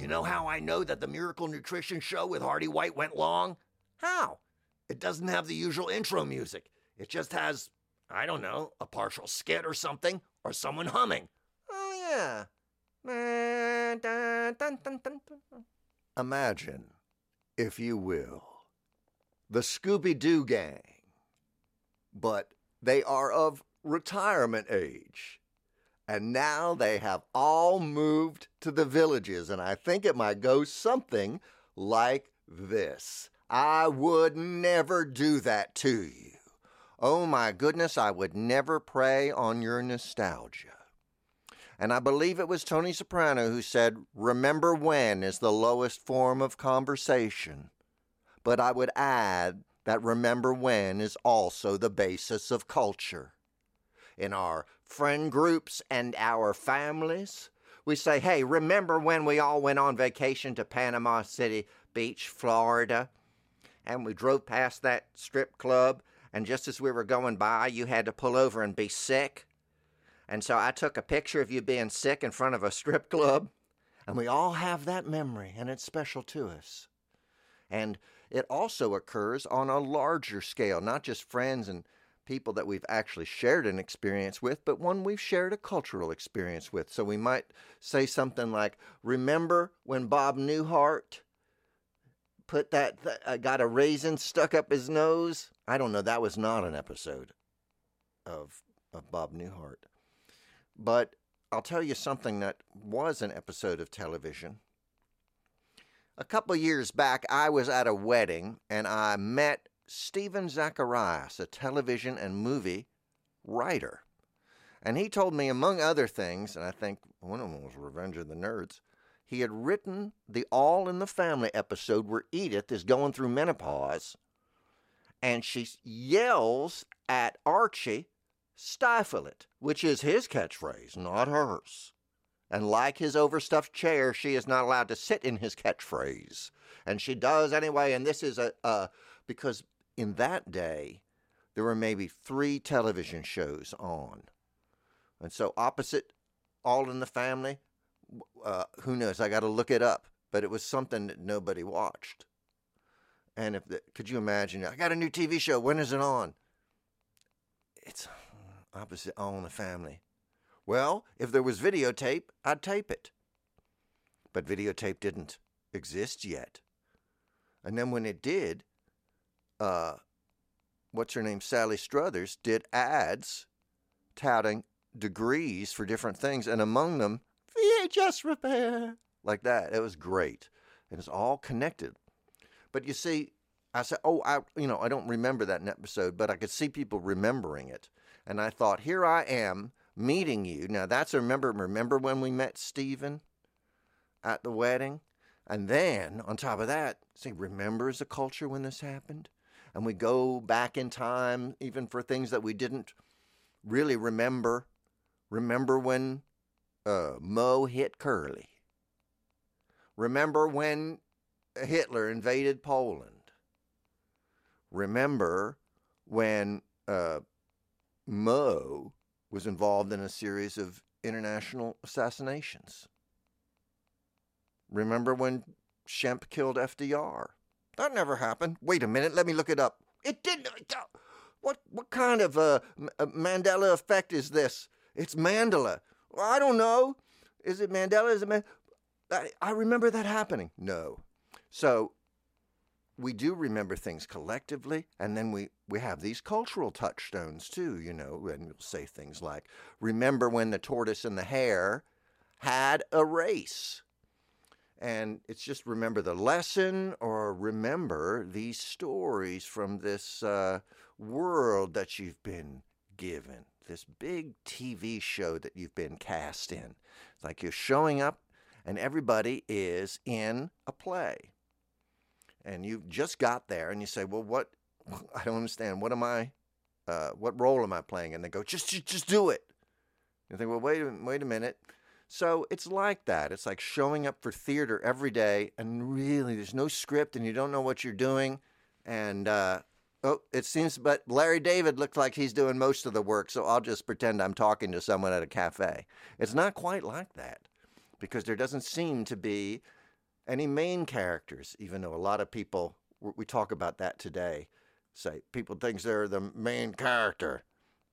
You know how I know that the Miracle Nutrition Show with Hardy White went long? How? It doesn't have the usual intro music. It just has, I don't know, a partial skit or something, or someone humming. Oh, yeah. Imagine, if you will, the Scooby-Doo gang, but they are of retirement age. And now they have all moved to the villages, and I think it might go something like this. I would never do that to you. Oh my goodness, I would never prey on your nostalgia. And I believe it was Tony Soprano who said, remember when is the lowest form of conversation. But I would add that remember when is also the basis of culture. In our friend groups and our families, we say, hey, remember when we all went on vacation to Panama City Beach, Florida? And we drove past that strip club, and just as we were going by, you had to pull over and be sick. And so I took a picture of you being sick in front of a strip club, and we all have that memory, and it's special to us. And it also occurs on a larger scale, not just friends and people that we've actually shared an experience with, but one we've shared a cultural experience with. So we might say something like, remember when Bob Newhart put got a raisin stuck up his nose? I don't know, that was not an episode of Bob Newhart. But I'll tell you something that was an episode of television. A couple of years back, I was at a wedding, and I met Stephen Zacharias, a television and movie writer. And he told me, among other things, and I think one of them was Revenge of the Nerds, he had written the All in the Family episode where Edith is going through menopause, and she yells at Archie, stifle it, which is his catchphrase, not hers. And like his overstuffed chair, she is not allowed to sit in his catchphrase. And she does anyway, and this is because in that day, there were maybe 3 television shows on. And so opposite All in the Family, who knows, I got to look it up. But it was something that nobody watched. And could you imagine, I got a new TV show, when is it on? It's opposite All in the Family. Well, if there was videotape, I'd tape it. But videotape didn't exist yet. And then when it did, what's her name, Sally Struthers, did ads touting degrees for different things, and among them, VHS repair, like that. It was great. It was all connected. But you see, I said, I don't remember that episode, but I could see people remembering it. And I thought, here I am meeting you. Now that's remember when we met Stephen at the wedding? And then, on top of that, see, remember as a culture when this happened? And we go back in time, even for things that we didn't really remember. Remember when Moe hit Curly? Remember when Hitler invaded Poland? Remember when Moe was involved in a series of international assassinations? Remember when Shemp killed FDR? That never happened. Wait a minute, let me look it up. It didn't. What kind of Mandela effect is this? It's Mandela. Well, I don't know. Is it Mandela? Is it I remember that happening. No. So we do remember things collectively, and then we have these cultural touchstones too, and we'll say things like, remember when the tortoise and the hare had a race? And it's just remember the lesson, or remember these stories from this world that you've been given, this big TV show that you've been cast in. It's like you're showing up and everybody is in a play. And you just got there and you say, well, what? I don't understand. What role am I playing? And they go, just do it. You think, well, wait a minute. So it's like that. It's like showing up for theater every day, and really there's no script and you don't know what you're doing. And, it seems, but Larry David looks like he's doing most of the work, so I'll just pretend I'm talking to someone at a cafe. It's not quite like that, because there doesn't seem to be Any main characters, even though a lot of people, we talk about that today, say people think they're the main character.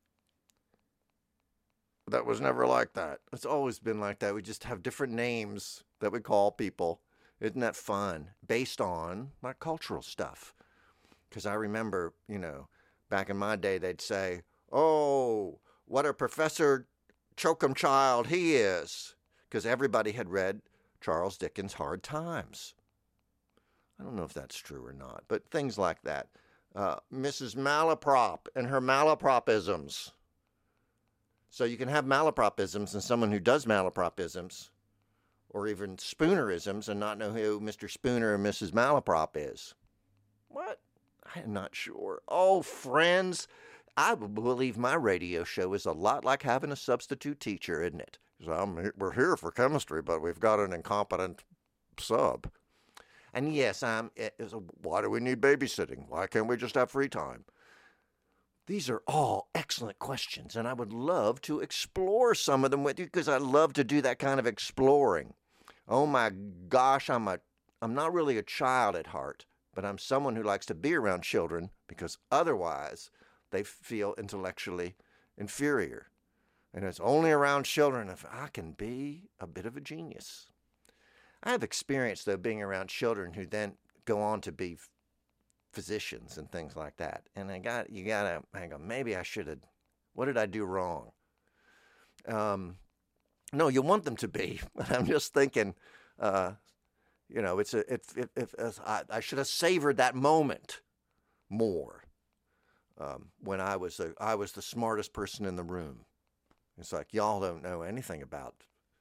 That was never like that. It's always been like that. We just have different names that we call people. Isn't that fun? Based on my cultural stuff. Because I remember, back in my day, they'd say, oh, what a Professor Choakumchild he is. Because everybody had read Charles Dickens' Hard Times. I don't know if that's true or not, but things like that. Mrs. Malaprop and her malapropisms. So you can have malapropisms and someone who does malapropisms, or even Spoonerisms, and not know who Mr. Spooner or Mrs. Malaprop is. What? I'm not sure. Oh, friends, I believe my radio show is a lot like having a substitute teacher, isn't it? We're here for chemistry, but we've got an incompetent sub. And yes, why do we need babysitting? Why can't we just have free time? These are all excellent questions, and I would love to explore some of them with you because I love to do that kind of exploring. Oh my gosh, I'm not really a child at heart, but I'm someone who likes to be around children because otherwise they feel intellectually inferior. And it's only around children if I can be a bit of a genius. I have experience, though, being around children who then go on to be physicians and things like that. And you gotta hang on, maybe I should have, what did I do wrong? No, you want them to be, but I'm just thinking, I should have savored that moment more when I was the smartest person in the room. It's like, y'all don't know anything about,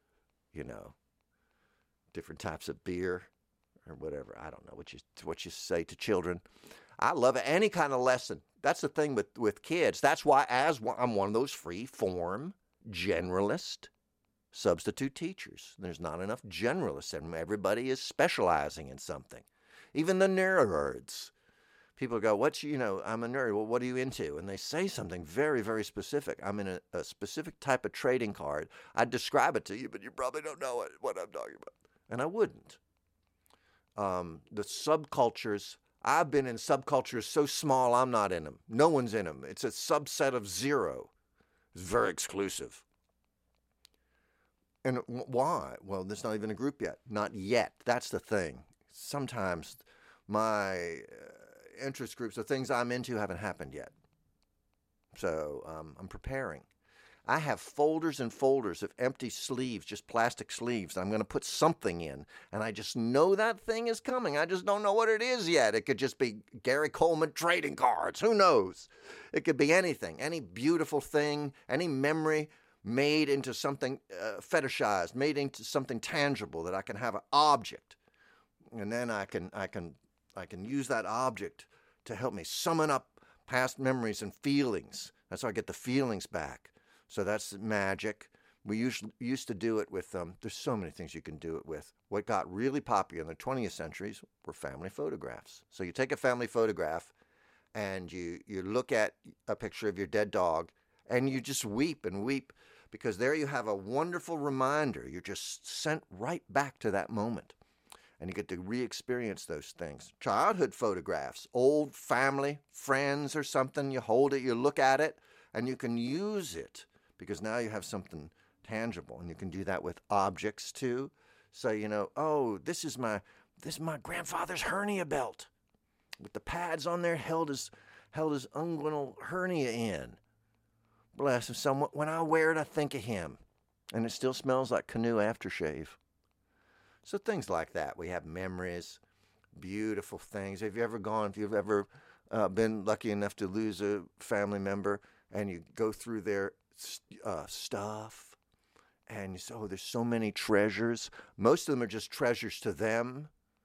different types of beer or whatever. I don't know what you say to children. I love it. Any kind of lesson. That's the thing with kids. That's why I'm one of those free form generalist substitute teachers. There's not enough generalists, and everybody is specializing in something. Even the nerds. People go, I'm a nerd. Well, what are you into? And they say something very, very specific. I'm in a specific type of trading card. I'd describe it to you, but you probably don't know what I'm talking about. And I wouldn't. The subcultures, I've been in subcultures so small I'm not in them. No one's in them. It's a subset of zero. It's very exclusive. And why? Well, there's not even a group yet. Not yet. That's the thing. Sometimes my interest groups, the things I'm into, haven't happened yet. So I'm preparing. I have folders and folders of empty sleeves, just plastic sleeves. I'm going to put something in, and I just know that thing is coming. I just don't know what it is yet. It could just be Gary Coleman trading cards. Who knows? It could be anything, any beautiful thing, any memory made into something fetishized, made into something tangible that I can have an object, and then I can use that object to help me summon up past memories and feelings. That's how I get the feelings back. So that's magic. We used to do it with, there's so many things you can do it with. What got really popular in the 20th centuries were family photographs. So you take a family photograph and you look at a picture of your dead dog and you just weep and weep because there you have a wonderful reminder. You're just sent right back to that moment. And you get to re-experience those things. Childhood photographs, old family, friends or something, you hold it, you look at it, and you can use it because now you have something tangible. And you can do that with objects too. So, oh, this is my grandfather's hernia belt with the pads on there held his unguenal hernia in. Bless him. When I wear it, I think of him. And it still smells like Canoe aftershave. So things like that. We have memories, beautiful things. If you've ever been lucky enough to lose a family member and you go through their stuff and you say, oh, there's so many treasures. Most of them are just treasures to them,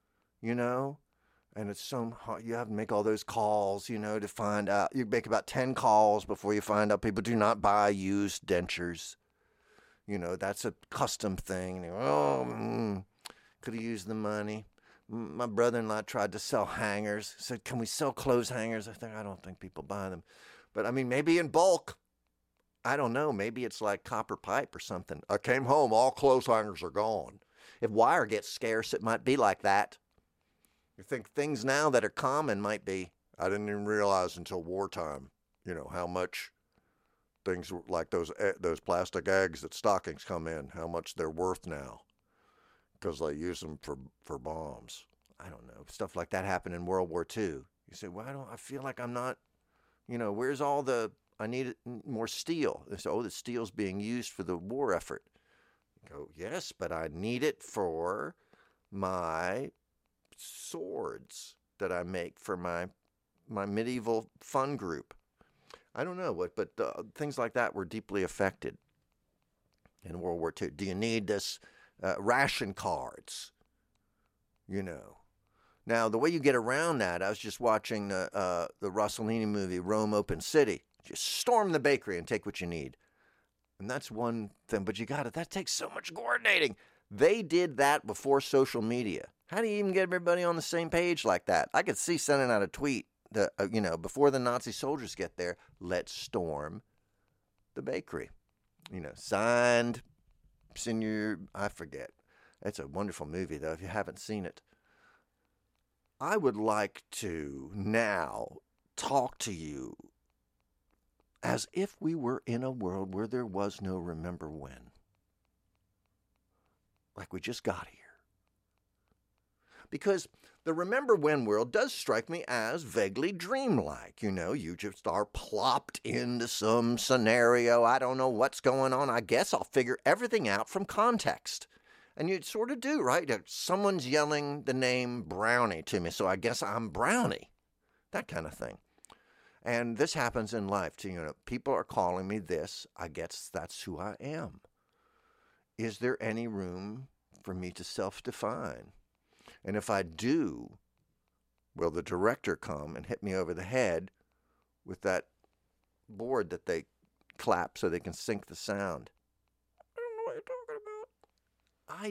and it's so hard. You have to make all those calls, to find out. You make about 10 calls before you find out people do not buy used dentures. That's a custom thing. Could have used the money. My brother-in-law tried to sell hangers. Said, can we sell clothes hangers? I don't think people buy them. But, maybe in bulk. I don't know. Maybe it's like copper pipe or something. I came home, all clothes hangers are gone. If wire gets scarce, it might be like that. You think things now that are common might be. I didn't even realize until wartime, how much things like those plastic eggs that stockings come in, how much they're worth now because they use them for bombs. I don't know. Stuff like that happened in World War II. You say, well, I feel like I'm not, where's all I need more steel. They say, the steel's being used for the war effort. You go, yes, but I need it for my swords that I make for my medieval fun group. I don't know what, but things like that were deeply affected in World War II. Do you need this ration cards? Now the way you get around that, I was just watching the Rossellini movie Rome Open City. Just storm the bakery and take what you need, and that's one thing. But that takes so much coordinating. They did that before social media. How do you even get everybody on the same page like that? I could see sending out a tweet that, before the Nazi soldiers get there, let's storm the bakery. Signed, Senior, I forget. It's a wonderful movie, though, if you haven't seen it. I would like to now talk to you as if we were in a world where there was no remember when. Like we just got here. Because the remember when world does strike me as vaguely dreamlike. You just are plopped into some scenario. I don't know what's going on. I guess I'll figure everything out from context. And you sort of do, right? Someone's yelling the name Brownie to me, so I guess I'm Brownie. That kind of thing. And this happens in life too. People are calling me this. I guess that's who I am. Is there any room for me to self-define? And if I do, will the director come and hit me over the head with that board that they clap so they can sync the sound? I don't know what you're talking about.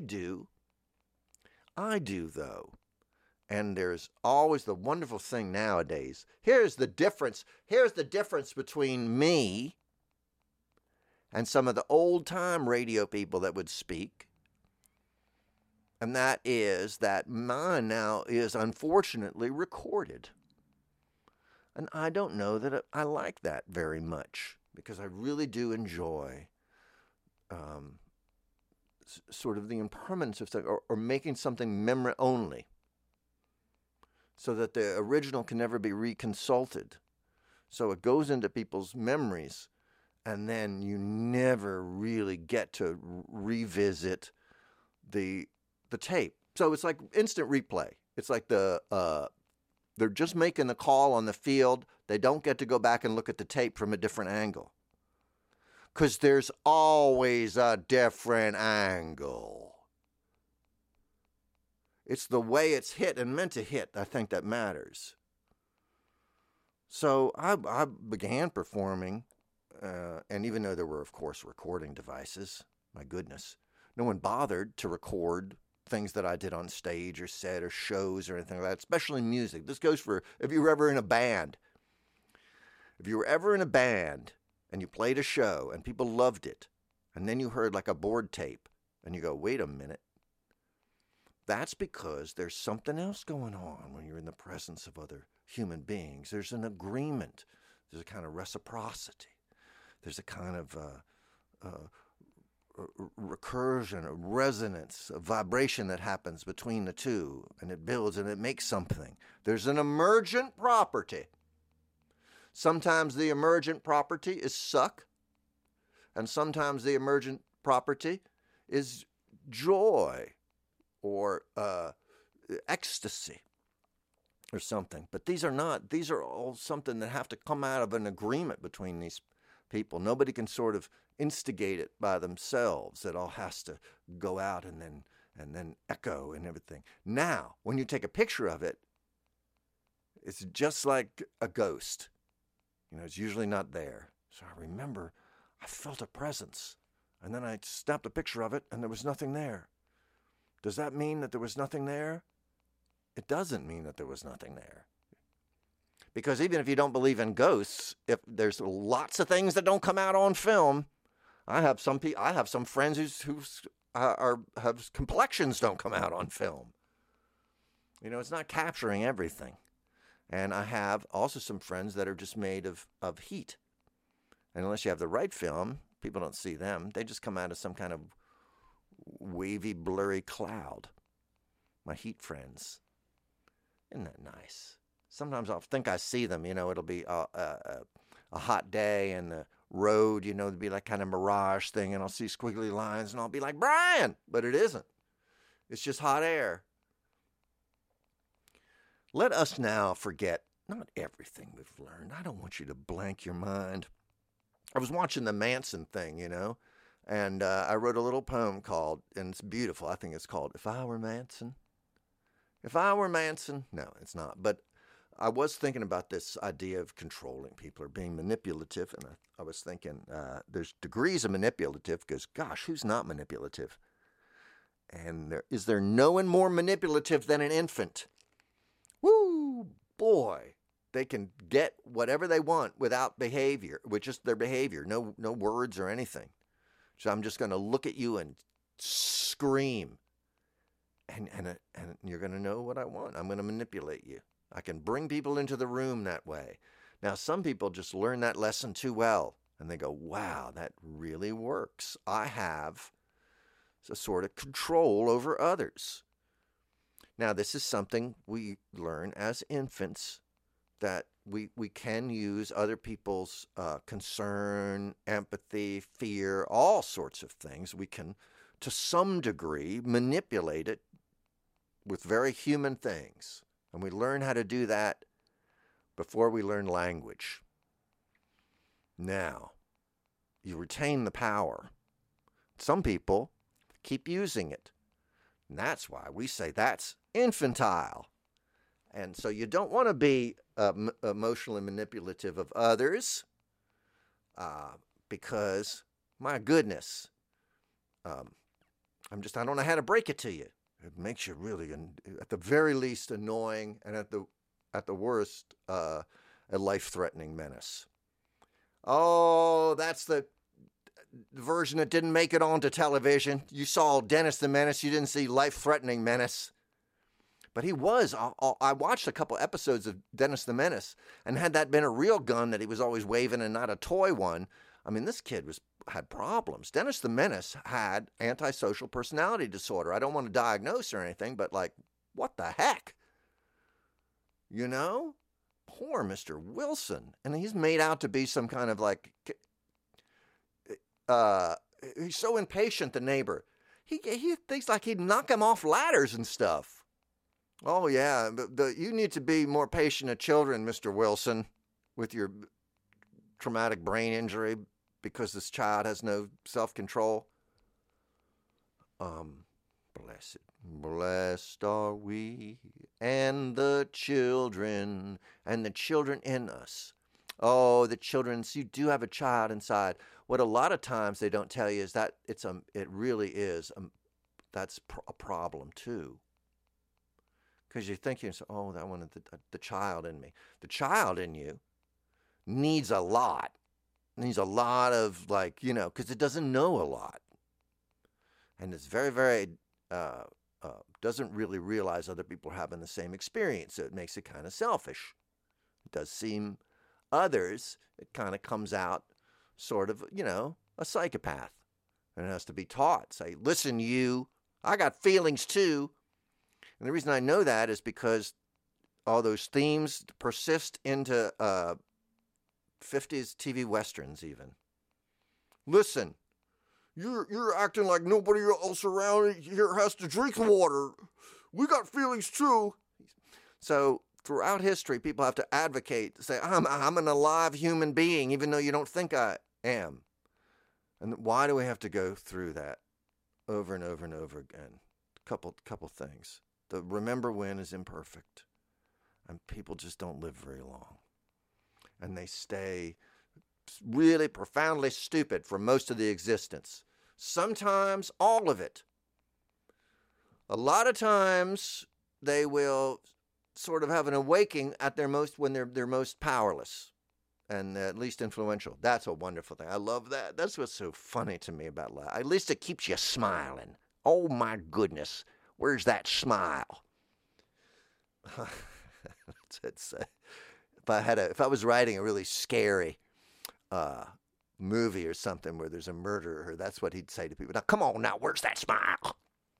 I do, though. And there's always the wonderful thing nowadays. Here's the difference between me and some of the old-time radio people that would speak. And that is that mine now is unfortunately recorded. And I don't know that I like that very much, because I really do enjoy sort of the impermanence of something, or making something memory only, so that the original can never be reconsulted. So it goes into people's memories, and then you never really get to revisit the tape. So it's like instant replay. It's like they're just making the call on the field. They don't get to go back and look at the tape from a different angle, because there's always a different angle. It's the way it's hit and meant to hit, I think, that matters. So I began performing, and even though there were, of course, recording devices, my goodness, no one bothered to record things that I did on stage or set or shows or anything like that, especially music. This goes for if you were ever in a band. If you were ever in a band and you played a show and people loved it, and then you heard like a board tape and you go, wait a minute. That's because there's something else going on when you're in the presence of other human beings. There's an agreement. There's a kind of reciprocity. There's a kind of recursion, a resonance, a vibration that happens between the two, and it builds and it makes something. There's an emergent property. Sometimes the emergent property is suck, and sometimes the emergent property is joy or ecstasy or something. But these are all something that have to come out of an agreement between these people. Nobody can sort of instigate it by themselves. It all has to go out and then echo and everything. Now, when you take a picture of it, it's just like a ghost. It's usually not there. So I remember I felt a presence, and then I snapped a picture of it, and there was nothing there. Does that mean that there was nothing there? It doesn't mean that there was nothing there. Because even if you don't believe in ghosts, if there's lots of things that don't come out on film. I have some friends whose have complexions don't come out on film. You know, it's not capturing everything. And I have also some friends that are just made of heat. And unless you have the right film, people don't see them. They just come out as some kind of wavy, blurry cloud. My heat friends. Isn't that nice? Sometimes I'll think I see them. You know, it'll be a hot day and the road, you know, it'll be like kind of mirage thing. And I'll see squiggly lines and I'll be like, Brian! But it isn't. It's just hot air. Let us now forget not everything we've learned. I don't want you to blank your mind. I was watching the Manson thing, you know, and I wrote a little poem called, and it's beautiful, I think it's called, If I Were Manson. If I Were Manson. No, it's not. But I was thinking about this idea of controlling people or being manipulative, and I was thinking there's degrees of manipulative because, gosh, who's not manipulative? And is there no one more manipulative than an infant? Woo, boy. They can get whatever they want without behavior, with just their behavior, no words or anything. So I'm just going to look at you and scream, and you're going to know what I want. I'm going to manipulate you. I can bring people into the room that way. Now, some people just learn that lesson too well, and they go, wow, that really works. I have a sort of control over others. Now, this is something we learn as infants, that we can use other people's concern, empathy, fear, all sorts of things. We can, to some degree, manipulate it with very human things. And we learn how to do that before we learn language. Now, you retain the power. Some people keep using it. And that's why we say that's infantile. And so you don't want to be emotionally manipulative of others because, my goodness, I don't know how to break it to you. It makes you really, at the very least, annoying, and at the worst, a life-threatening menace. Oh, that's the version that didn't make it onto television. You saw Dennis the Menace. You didn't see life-threatening menace. But he was. I watched a couple episodes of Dennis the Menace, and had that been a real gun that he was always waving and not a toy one, I mean, this kid had problems. Dennis the Menace had antisocial personality disorder. I don't want to diagnose or anything, but like, what the heck? You know? Poor Mr. Wilson. And he's made out to be some kind of like, he's so impatient, the neighbor. He thinks like he'd knock him off ladders and stuff. Oh, yeah, but you need to be more patient of children, Mr. Wilson, with your traumatic brain injury because this child has no self-control. Blessed are we and the children in us. Oh, the children, so you do have a child inside. What a lot of times they don't tell you is that it really is, that's a problem too. Because you're thinking, oh, that one, the child in me. The child in you needs a lot. Needs a lot of, like, you know, because it doesn't know a lot. And it's very, very, doesn't really realize other people are having the same experience. So it makes it kind of selfish. It does seem others, it kind of comes out sort of, you know, a psychopath. And it has to be taught. Say, listen, you, I got feelings too. And the reason I know that is because all those themes persist into 50s TV westerns even. Listen, you're acting like nobody else around here has to drink water. We got feelings too. So throughout history, people have to advocate, say, I'm an alive human being, even though you don't think I am. And why do we have to go through that over and over and over again? Couple things. The remember when is imperfect. And people just don't live very long. And they stay really profoundly stupid for most of the existence. Sometimes all of it. A lot of times they will sort of have an awakening at their most when they're most powerless and at least influential. That's a wonderful thing. I love that. That's what's so funny to me about life. At least it keeps you smiling. Oh my goodness, where's that smile? If I was writing a really scary uh, movie or something where there's a murderer, that's what he'd say to people. Now, come on, now, where's that smile?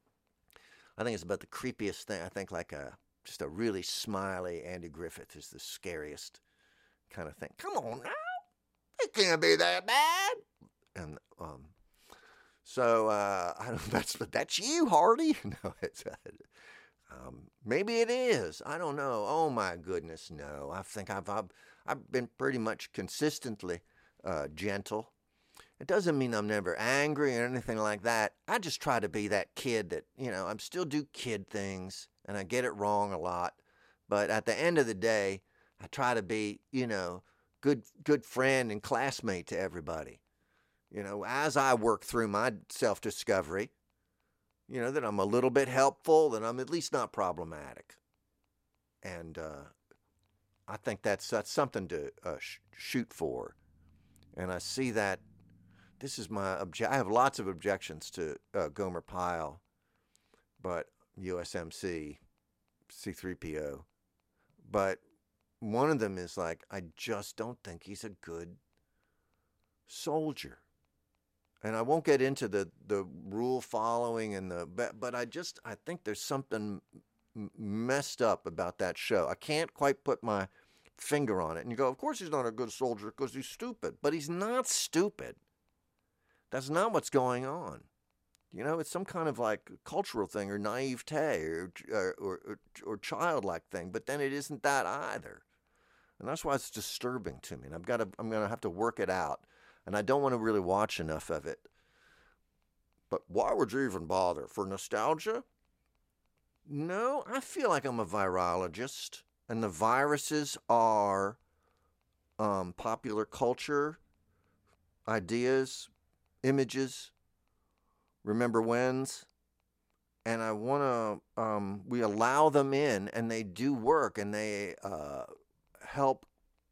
I think it's about the creepiest thing. I think just a really smiley Andy Griffith is the scariest kind of thing. Come on now, it can't be that bad. And so I don't. That's you, Hardy. No, it's. Maybe it is. I don't know. Oh my goodness, no. I think I've been pretty much consistently gentle. It doesn't mean I'm never angry or anything like that. I just try to be that kid that, I still do kid things and I get it wrong a lot. But at the end of the day, I try to be, good friend and classmate to everybody. As I work through my self-discovery, that I'm a little bit helpful, that I'm at least not problematic. And I think that's something to shoot for. And I see that this is I have lots of objections to Gomer Pyle, but USMC, C-3PO. But one of them is like, I just don't think he's a good soldier. And I won't get into the rule following but I think there's something messed up about that show. I can't quite put my finger on it. And you go, of course he's not a good soldier because he's stupid. But he's not stupid. That's not what's going on. It's some kind of like cultural thing or naivete or childlike thing. But then it isn't that either. And that's why it's disturbing to me. And I'm going to have to work it out. And I don't want to really watch enough of it. But why would you even bother? For nostalgia? No, I feel like I'm a virologist. And the viruses are popular culture, ideas, images, remember whens. And I want to, we allow them in and they do work and they help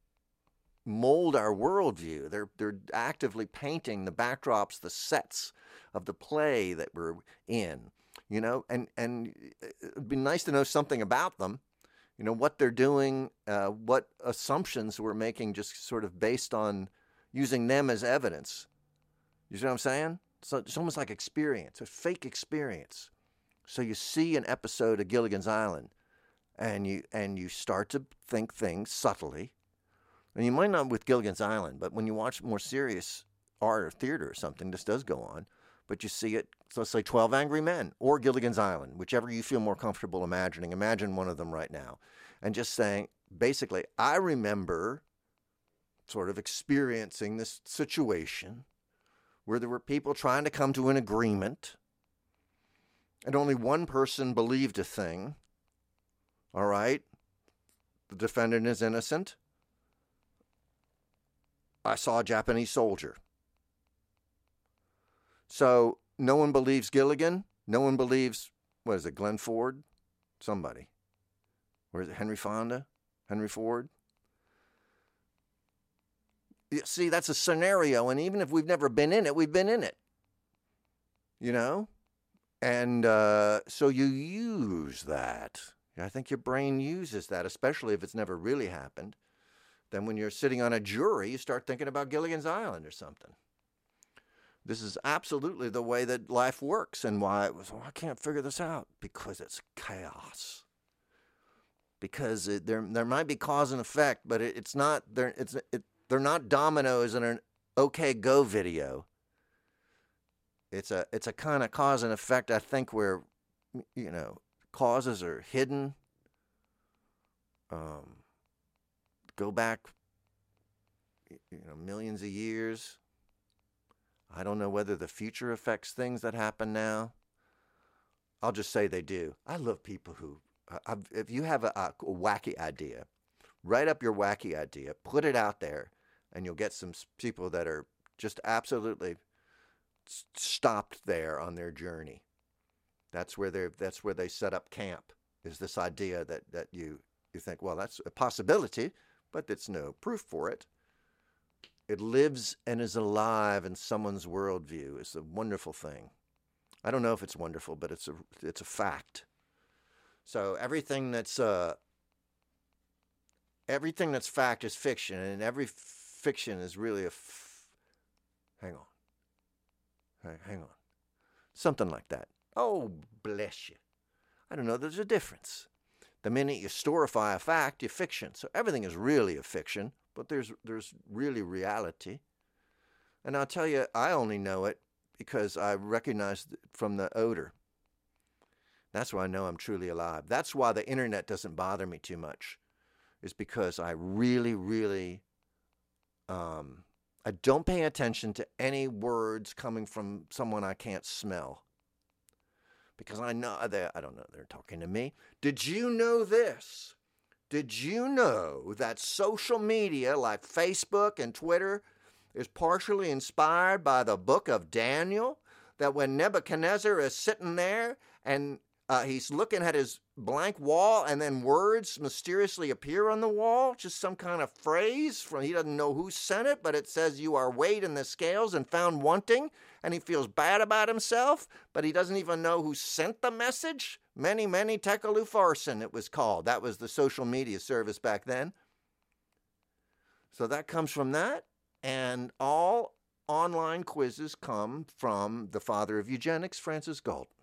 mold our worldview. They're actively painting the backdrops, the sets of the play that we're in, and it'd be nice to know something about them, what they're doing, what assumptions we're making just sort of based on using them as evidence. You see what I'm saying? So it's almost like experience, a fake experience. So you see an episode of Gilligan's Island and you start to think things subtly. And you might not with Gilligan's Island, but when you watch more serious art or theater or something, this does go on. But you see it, so let's say 12 Angry Men or Gilligan's Island, whichever you feel more comfortable imagining. Imagine one of them right now. And just saying, basically, I remember sort of experiencing this situation where there were people trying to come to an agreement and only one person believed a thing. All right? The defendant is innocent. I saw a Japanese soldier. So no one believes Gilligan. No one believes, what is it, Glenn Ford? Somebody. Or is it Henry Fonda? Henry Ford? You see, that's a scenario, and even if we've never been in it, we've been in it. And so you use that. I think your brain uses that, especially if it's never really happened. Then when you're sitting on a jury, you start thinking about Gilligan's Island or something. This is absolutely the way that life works and why it was, I can't figure this out. Because it's chaos. Because there might be cause and effect, but it's not, they're not dominoes in an OK Go video. It's a kind of cause and effect, I think, where, causes are hidden. Go back, millions of years. I don't know whether the future affects things that happen now. I'll just say they do. I love people who, if you have a wacky idea, write up your wacky idea, put it out there, and you'll get some people that are just absolutely stopped there on their journey. That's where they set up camp, is this idea that you think, well, that's a possibility, but it's no proof for it. It lives and is alive in someone's worldview. It's a wonderful thing. I don't know if it's wonderful, but it's a fact. So everything that's fact is fiction, and every fiction is really hang on, hang on, something like that. Oh, bless you. I don't know. There's a difference. The minute you storify a fact, you fiction. So everything is really a fiction, but there's really reality. And I'll tell you, I only know it because I recognize it from the odor. That's why I know I'm truly alive. That's why the internet doesn't bother me too much, is because I really, really, I don't pay attention to any words coming from someone I can't smell. Because I don't know, they're talking to me. Did you know this? Did you know that social media like Facebook and Twitter is partially inspired by the book of Daniel? That when Nebuchadnezzar is sitting there and he's looking at his blank wall and then words mysteriously appear on the wall, just some kind of phrase from, he doesn't know who sent it, but it says you are weighed in the scales and found wanting, and he feels bad about himself, but he doesn't even know who sent the message. Many Tekel Upharsin, it was called. That was the social media service back then. So that comes from that, and all online quizzes come from the father of eugenics, Francis Galton.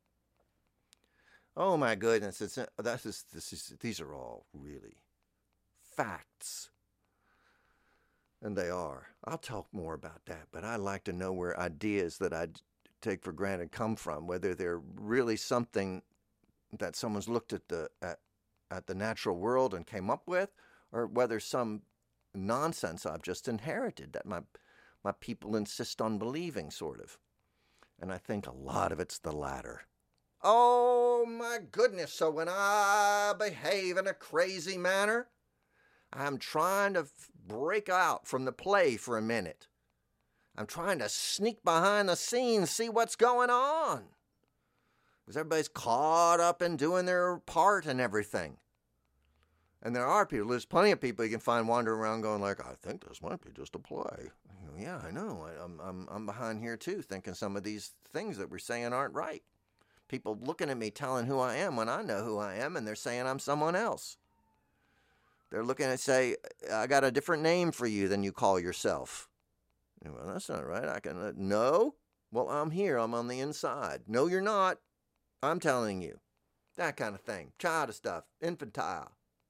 Oh my goodness! These are all really facts, and they are. I'll talk more about that, but I like to know where ideas that I take for granted come from, whether they're really something that someone's looked at the natural world and came up with, or whether some nonsense I've just inherited that my people insist on believing, sort of. And I think a lot of it's the latter. Oh my goodness, so when I behave in a crazy manner, I'm trying to break out from the play for a minute. I'm trying to sneak behind the scenes, see what's going on. Because everybody's caught up in doing their part and everything. And there's plenty of people you can find wandering around going like, I think this might be just a play. Yeah, I know. I'm behind here too, thinking some of these things that we're saying aren't right. People looking at me telling who I am when I know who I am, and they're saying I'm someone else. They're looking and say, I got a different name for you than you call yourself. Well, that's not right. No? Well, I'm here. I'm on the inside. No, you're not. I'm telling you. That kind of thing. Childish stuff. Infantile.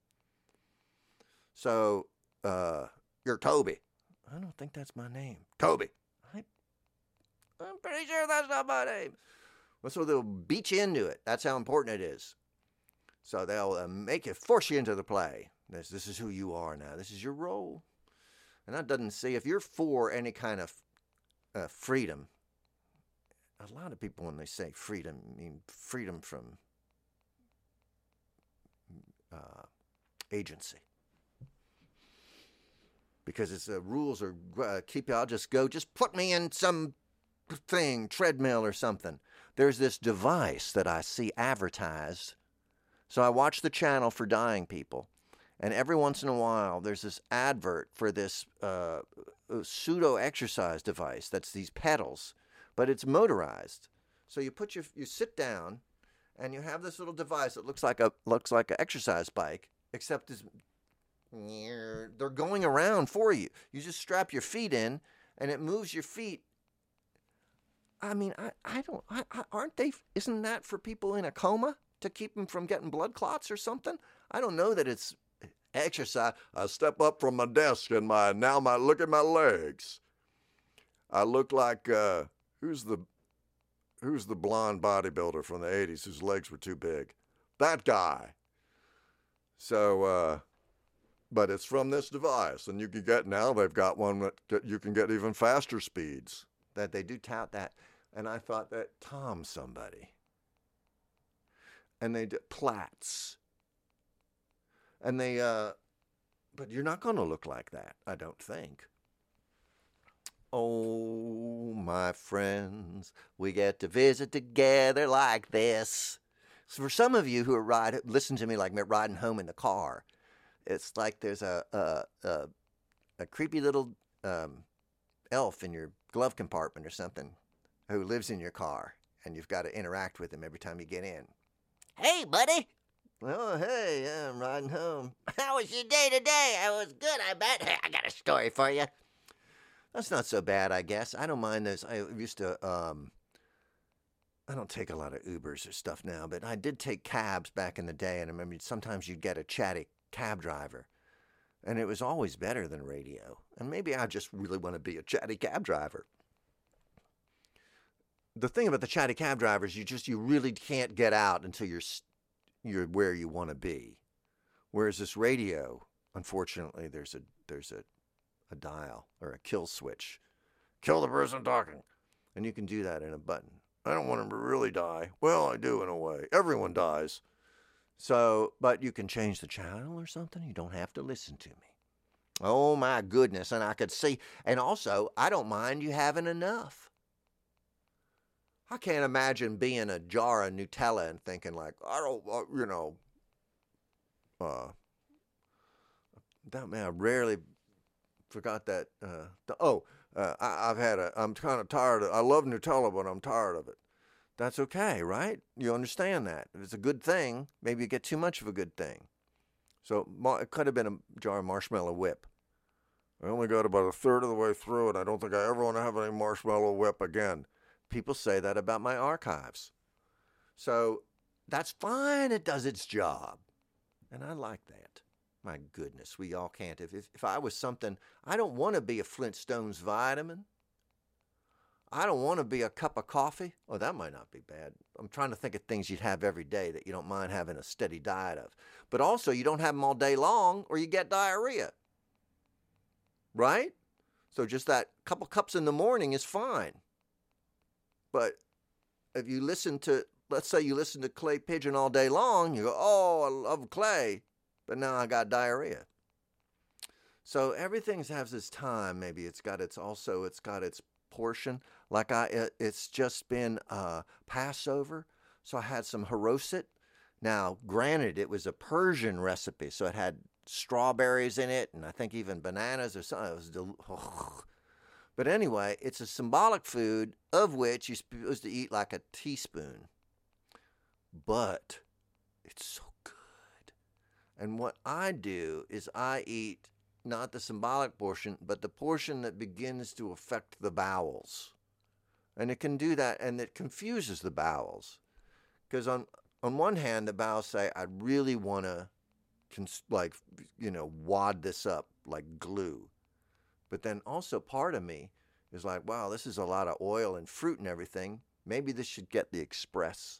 So, you're Toby. I don't think that's my name. Toby. I'm pretty sure that's not my name. Well, so they'll beat you into it. That's how important it is. So they'll force you into the play. This is who you are now. This is your role. And that doesn't say, if you're for any kind of freedom, a lot of people, when they say freedom, mean freedom from agency. Because it's the rules are just put me in some thing, treadmill or something. There's this device that I see advertised. So I watch the channel for dying people. And every once in a while, there's this advert for this pseudo exercise device. That's these pedals, but it's motorized. So you sit down, and you have this little device that looks like an exercise bike, except they're going around for you. You just strap your feet in, and it moves your feet. I mean, isn't that for people in a coma to keep them from getting blood clots or something? I don't know that it's exercise. I step up from my desk and look at my legs. I look like, who's the blonde bodybuilder from the 80s whose legs were too big? That guy. So, but it's from this device, and they've got one that you can get even faster speeds. That they do tout that. And I thought that Tom somebody. And they did Platts. And they, but you're not going to look like that, I don't think. Oh, my friends, we get to visit together like this. So for some of you who listen to me like riding home in the car, it's like there's a creepy little elf in your glove compartment or something who lives in your car, and you've got to interact with him every time you get in. Hey, buddy. Oh, hey, I'm riding home. How was your day today? It was good, I bet. Hey, I got a story for you. That's not so bad, I guess. I don't mind those. I used to, I don't take a lot of Ubers or stuff now, but I did take cabs back in the day, and I remember sometimes you'd get a chatty cab driver, and it was always better than radio. And maybe I just really want to be a chatty cab driver. The thing about the chatty cab drivers, you really can't get out until you're where you want to be. Whereas this radio, unfortunately, there's a dial or a kill switch. Kill the person talking. And you can do that in a button. I don't want him to really die. Well, I do in a way. Everyone dies. So, but you can change the channel or something. You don't have to listen to me. Oh my goodness. And I could see, and also, I don't mind you having enough. I can't imagine being a jar of Nutella and thinking like, I rarely forgot that. I'm kind of tired of, I love Nutella, but I'm tired of it. That's okay, right? You understand that. If it's a good thing, maybe you get too much of a good thing. So it could have been a jar of Marshmallow Whip. I only got about a third of the way through it. I don't think I ever want to have any Marshmallow Whip again. People say that about my archives. So that's fine. It does its job. And I like that. My goodness, we all can't. If I was something, I don't want to be a Flintstones vitamin. I don't want to be a cup of coffee. Oh, that might not be bad. I'm trying to think of things you'd have every day that you don't mind having a steady diet of. But also, you don't have them all day long or you get diarrhea. Right? So just that couple cups in the morning is fine. But if you let's say you listen to Clay Pigeon all day long, you go, oh, I love Clay, but now I got diarrhea. So everything has its time. Maybe it's got its portion. Like it's just been Passover, so I had some haroset. Now, granted, it was a Persian recipe, so it had strawberries in it, and I think even bananas or something. It was But anyway, it's a symbolic food of which you're supposed to eat like a teaspoon. But it's so good. And what I do is I eat not the symbolic portion, but the portion that begins to affect the bowels. And it can do that, and it confuses the bowels. Because on one hand, the bowels say, I really want to, wad this up like glue. But then also part of me is like, wow, this is a lot of oil and fruit and everything. Maybe this should get the express.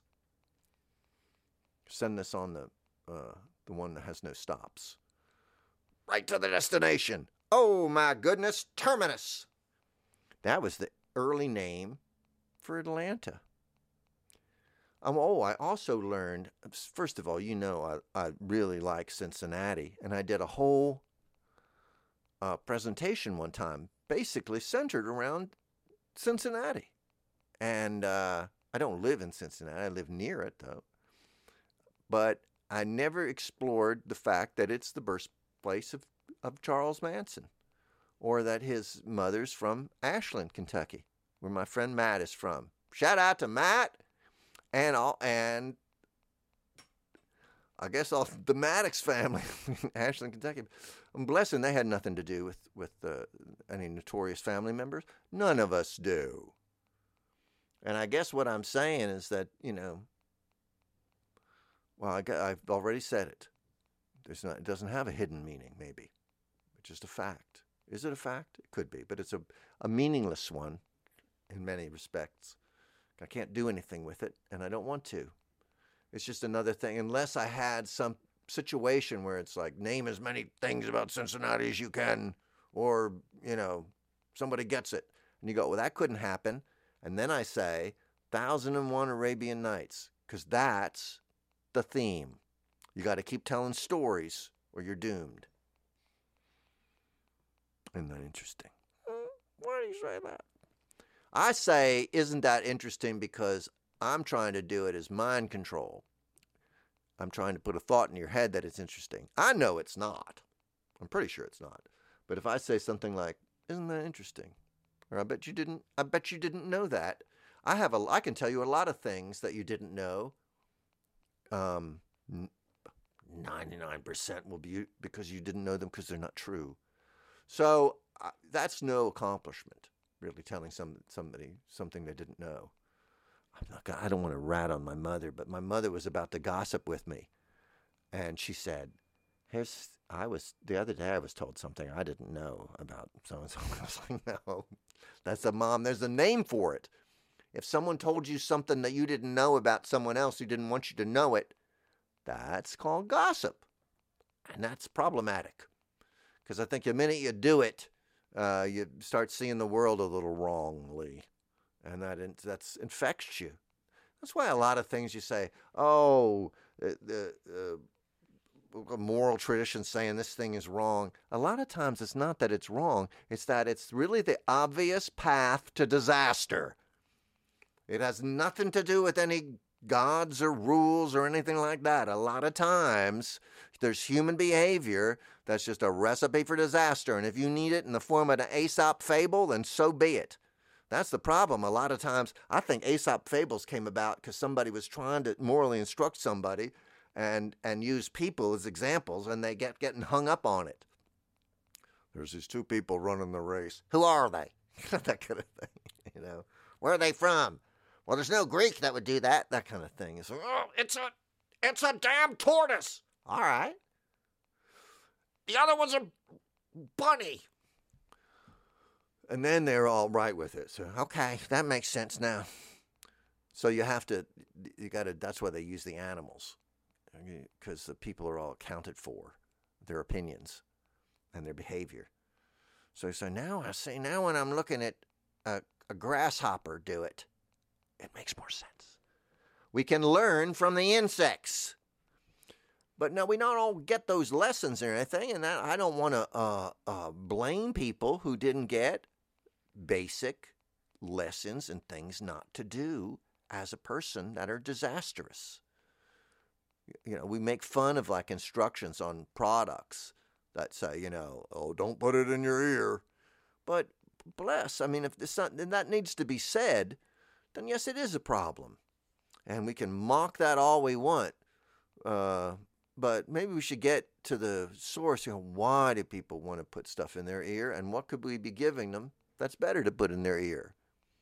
Send this on the one that has no stops. Right to the destination. Oh my goodness, Terminus. That was the early name for Atlanta. I also learned, first of all, I really like Cincinnati, and I did a whole presentation one time, basically centered around Cincinnati. And I don't live in Cincinnati. I live near it, though. But I never explored the fact that it's the birthplace of Charles Manson, or that his mother's from Ashland, Kentucky, where my friend Matt is from. Shout out to Matt and I guess the Maddox family, Ashland, Kentucky. I'm blessing they had nothing to do with any notorious family members. None of us do. And I guess what I'm saying is that, I've already said it. It doesn't have a hidden meaning, maybe. It's just a fact. Is it a fact? It could be, but it's a meaningless one in many respects. I can't do anything with it, and I don't want to. It's just another thing, unless I had some situation where it's like, name as many things about Cincinnati as you can, or, somebody gets it. And you go, well, that couldn't happen. And then I say, 1001 Arabian Nights, because that's the theme. You got to keep telling stories or you're doomed. Isn't that interesting? Why do you say that? I say, isn't that interesting because I'm trying to do it as mind control. I'm trying to put a thought in your head that it's interesting. I know it's not. I'm pretty sure it's not. But if I say something like, isn't that interesting? Or I bet you didn't know that. I can tell you a lot of things that you didn't know. 99% will be because you didn't know them because they're not true. So that's no accomplishment, really, telling somebody something they didn't know. I don't want to rat on my mother, but my mother was about to gossip with me, and she said, the other day I was told something I didn't know about so-and-so. I was like, no, that's a mom. There's a name for it. If someone told you something that you didn't know about someone else who didn't want you to know it, that's called gossip. And that's problematic. Because I think the minute you do it, you start seeing the world a little wrongly. And that infects you. That's why a lot of things you say, the moral tradition saying this thing is wrong. A lot of times it's not that it's wrong. It's that it's really the obvious path to disaster. It has nothing to do with any gods or rules or anything like that. A lot of times there's human behavior that's just a recipe for disaster. And if you need it in the form of an Aesop fable, then so be it. That's the problem. A lot of times I think Aesop fables came about because somebody was trying to morally instruct somebody and use people as examples, and they getting hung up on it. There's these two people running the race. Who are they? That kind of thing, Where are they from? Well, there's no Greek that would do that. That kind of thing. It's like, It's a damn tortoise. all right. The other one's a bunny. And then they're all right with it. So, okay, that makes sense now. So that's why they use the animals. Because the people are all accounted for, their opinions and their behavior. So now I see, when I'm looking at a grasshopper do it, it makes more sense. We can learn from the insects. But no, we don't all get those lessons or anything, and I don't want to blame people who didn't get basic lessons and things not to do as a person that are disastrous. We make fun of like instructions on products that say, don't put it in your ear. But if that needs to be said, then yes, it is a problem. And we can mock that all we want. But maybe we should get to the source. Why do people want to put stuff in their ear? And what could we be giving them that's better to put in their ear?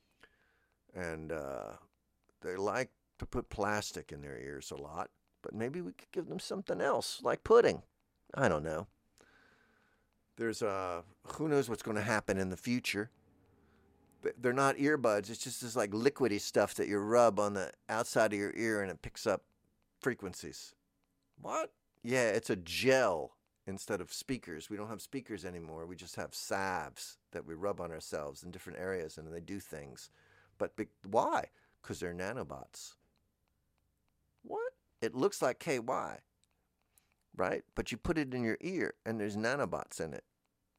And they like to put plastic in their ears a lot. But maybe we could give them something else, like pudding. I don't know. There's who knows what's going to happen in the future. They're not earbuds. It's just this like liquidy stuff that you rub on the outside of your ear and it picks up frequencies. What? Yeah, it's a gel instead of speakers. We don't have speakers anymore. We just have salves that we rub on ourselves in different areas and they do things. But why? Because they're nanobots. What? It looks like KY, right? But you put it in your ear and there's nanobots in it.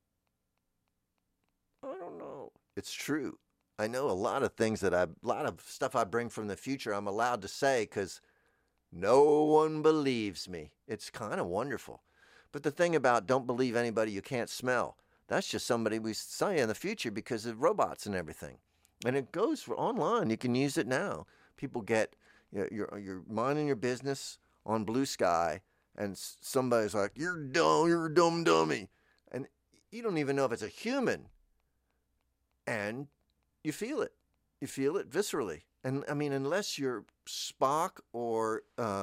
I don't know. It's true. I know a lot of stuff I bring from the future I'm allowed to say because no one believes me. It's kind of wonderful. But the thing about don't believe anybody you can't smell, that's just somebody we say in the future because of robots and everything. And it goes for online. You can use it now. People get, you're minding your business on Blue Sky and somebody's like, you're dumb, you're a dumb dummy. And you don't even know if it's a human. And you feel it. You feel it viscerally. And I mean, unless you're Spock or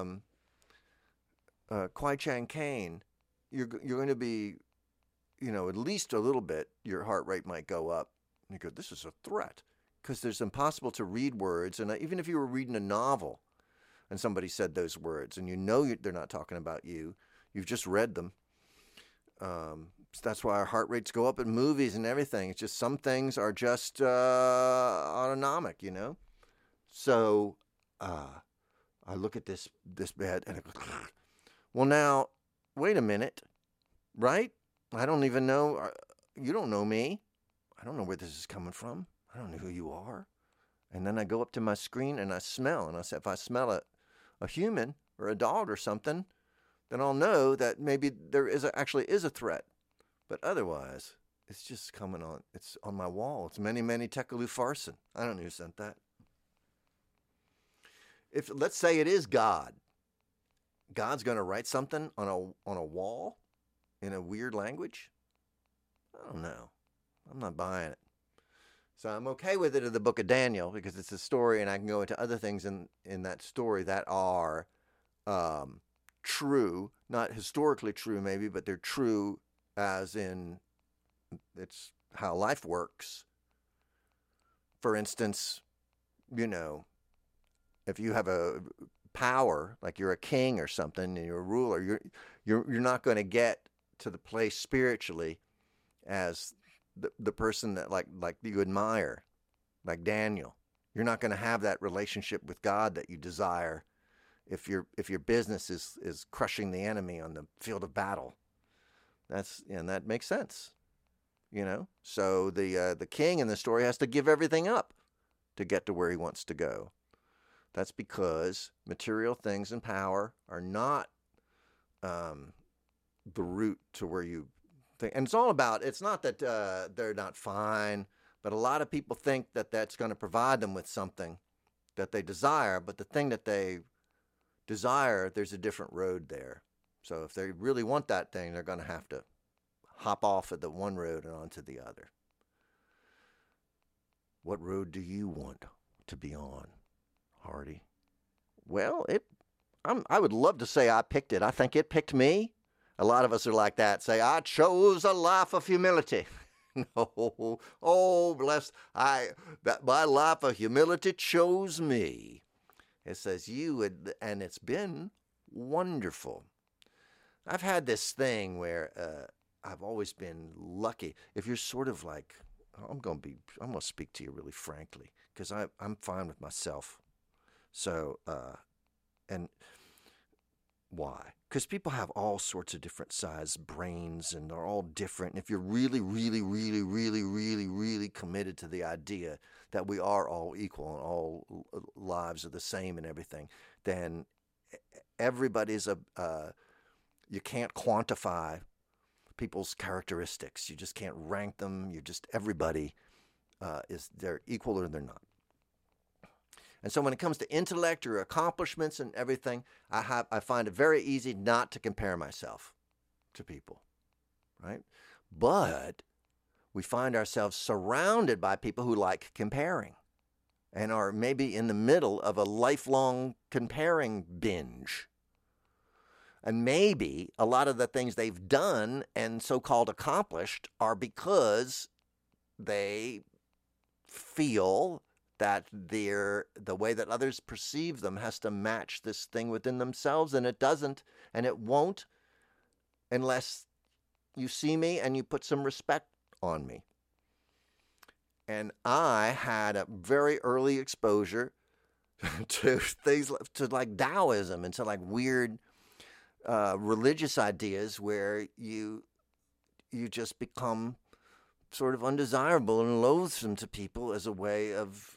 Kwai Chang Caine, you're going to be, at least a little bit, your heart rate might go up. And you go, this is a threat. Because there's impossible to read words. And even if you were reading a novel and somebody said those words and they're not talking about you, you've just read them. So that's why our heart rates go up in movies and everything. It's just some things are just autonomic, So I look at this bed and I go, well, now, wait a minute, right? I don't even know. You don't know me. I don't know where this is coming from. I don't know who you are. And then I go up to my screen and I smell. And I say, if I smell a human or a dog or something, then I'll know that maybe there actually is a threat. But otherwise, it's just coming on. It's on my wall. It's many, many Tekalu Farson. I don't know who sent that. if let's say it is God, God's going to write something on a wall in a weird language? I don't know. I'm not buying it. So I'm okay with it in the book of Daniel because it's a story, and I can go into other things in that story that are true, not historically true maybe, but they're true as in it's how life works. For instance, if you have a power, like you're a king or something, and you're a ruler, you're not going to get to the place spiritually as the person that like you admire, like Daniel. You're not going to have that relationship with God that you desire if your business is crushing the enemy on the field of battle. And that makes sense, So the king in the story has to give everything up to get to where he wants to go. That's because material things and power are not the route to where you think. And it's not that they're not fine, but a lot of people think that that's going to provide them with something that they desire. But the thing that they desire, there's a different road there. So if they really want that thing, they're going to have to hop off at the one road and onto the other. What road do you want to be on, Hardy? Well, I would love to say I picked it. I think it picked me. A lot of us are like that. Say, I chose a life of humility. No, my life of humility chose me. It says and it's been wonderful. I've had this thing where I've always been lucky. If you're sort of like, I'm going to speak to you really frankly, because I'm fine with myself. So, and why? Because people have all sorts of different size brains, and they're all different. And if you're really, really, really, really, really, really committed to the idea that we are all equal and all lives are the same and everything, then everybody's you can't quantify people's characteristics. You just can't rank them. Everybody they're equal or they're not. And so when it comes to intellect or accomplishments and everything, I find it very easy not to compare myself to people, right? But we find ourselves surrounded by people who like comparing and are maybe in the middle of a lifelong comparing binge. And maybe a lot of the things they've done and so-called accomplished are because they feel that the way that others perceive them has to match this thing within themselves, and it doesn't, and it won't unless you see me and you put some respect on me. And I had a very early exposure to things to like Taoism and to like weird religious ideas where you just become sort of undesirable and loathsome to people as a way of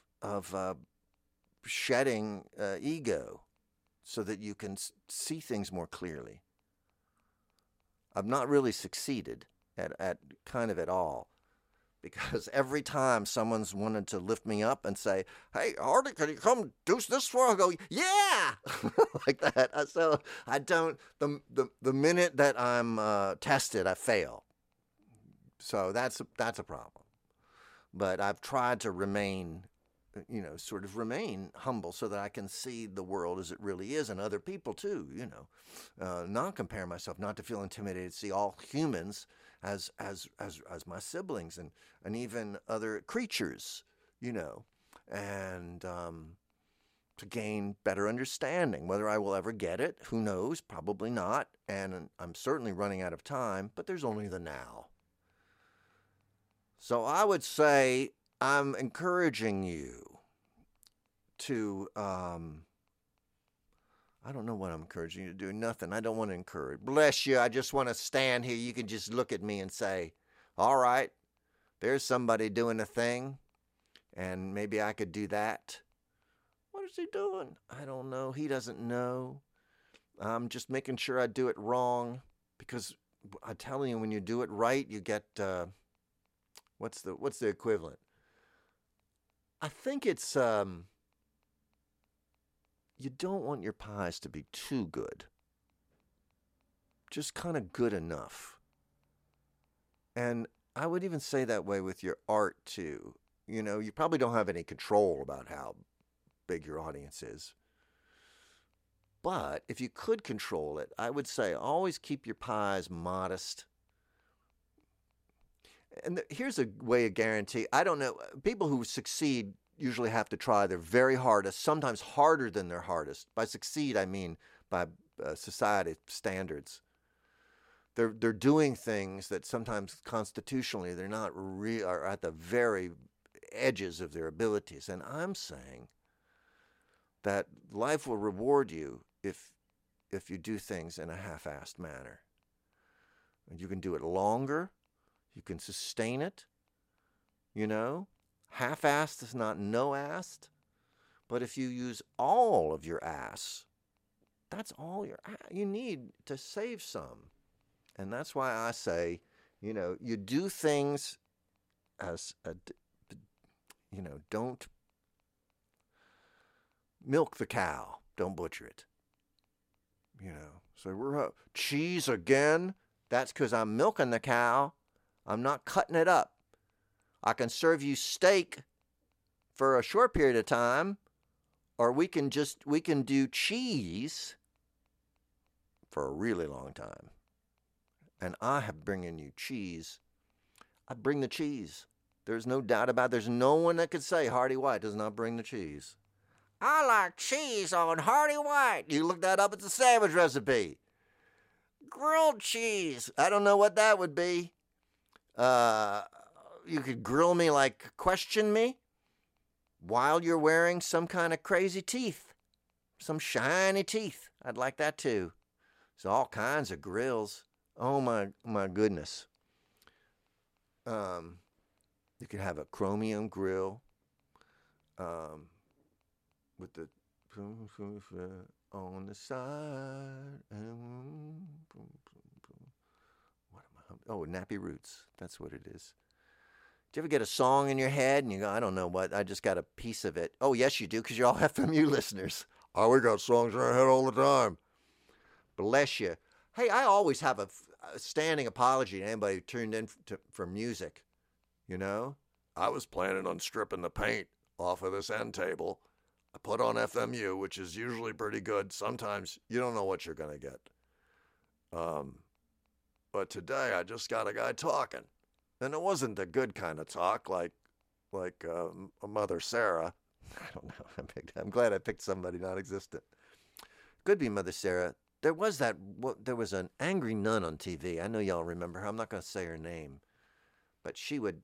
shedding ego so that you can see things more clearly. I've not really succeeded at kind of at all, because every time someone's wanted to lift me up and say, "Hey, Hardy, can you come do this for?" I go, "Yeah," like that. So I don't. The minute that I'm tested, I fail. So that's a problem. But I've tried to remain humble so that I can see the world as it really is, and other people too, not compare myself, not to feel intimidated, see all humans as my siblings and even other creatures, and to gain better understanding. Whether I will ever get it, who knows? Probably not. And I'm certainly running out of time, but there's only the now. So I would say I'm encouraging you to, I don't know what I'm encouraging you to do. Nothing. I don't want to encourage. Bless you. I just want to stand here. You can just look at me and say, all right, there's somebody doing a thing, and maybe I could do that. What is he doing? I don't know. He doesn't know. I'm just making sure I do it wrong, because I'm telling you, when you do it right, you get, what's the equivalent? I think it's you don't want your pies to be too good. Just kind of good enough. And I would even say that way with your art too. You probably don't have any control about how big your audience is. But if you could control it, I would say always keep your pies modest. And here's a way of guarantee. I don't know. People who succeed usually have to try their very hardest, sometimes harder than their hardest. By succeed, I mean by society standards. They're doing things that sometimes constitutionally they're not are at the very edges of their abilities. And I'm saying that life will reward you if you do things in a half-assed manner. And you can do it longer. You can sustain it. Half-assed is not no-assed. But if you use all of your ass, that's all you need to save some. And that's why I say, you do things as don't milk the cow. Don't butcher it. So we're cheese again. That's because I'm milking the cow. I'm not cutting it up. I can serve you steak for a short period of time, or we can do cheese for a really long time. And I have bringing you cheese. I bring the cheese. There's no doubt about it. There's no one that could say Hardy White does not bring the cheese. I like cheese on Hardy White. You look that up. It's a sandwich recipe. Grilled cheese. I don't know what that would be. You could grill me question me while you're wearing some kind of crazy teeth. Some shiny teeth. I'd like that too. There's all kinds of grills. Oh my goodness. You could have a chromium grill. With the on the side. What am I? Oh, Nappy Roots. That's what it is. Do you ever get a song in your head and you go, I don't know what, I just got a piece of it. Oh, yes, you do, because you're all FMU listeners. Oh, we got songs in our head all the time. Bless you. Hey, I always have a standing apology to anybody who tuned in for music. I was planning on stripping the paint off of this end table. I put on FMU, which is usually pretty good. Sometimes you don't know what you're going to get. But today I just got a guy talking. And it wasn't the good kind of talk like Mother Sarah. I don't know. I'm glad I picked somebody non-existent. Could be Mother Sarah. There was an angry nun on TV. I know y'all remember her. I'm not going to say her name. But she would